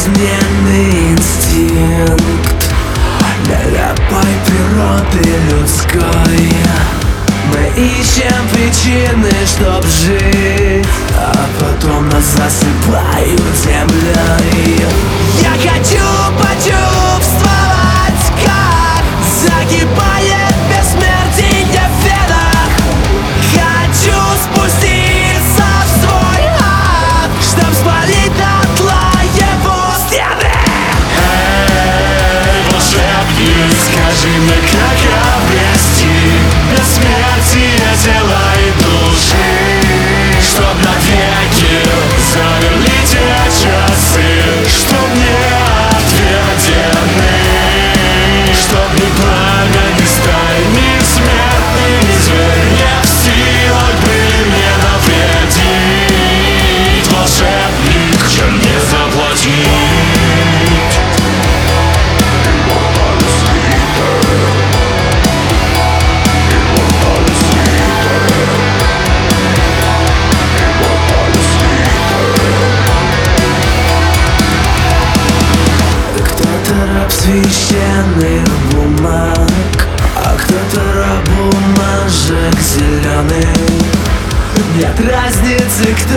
жизненный инстинкт нелепой природы людской. Мы ищем причины, чтоб жить, а потом нас засыпают землей. Я хочу почувствовать, как загибает бессмертие в венах. Хочу спуститься в свой ад, чтоб спалить дотла его стены. Эй, волшебник, скажи мне, как обрести бессмертие тела и души, чтоб навеки замерли те часы, чтоб не отведены, чтоб ни пламя, ни сталь, ни смертный, ни зверь не в силах были мне навредить. Волшебник, чем не заплатить? Раб священных бумаг, а кто-то раб бумажек зеленых. Нет разницы, кто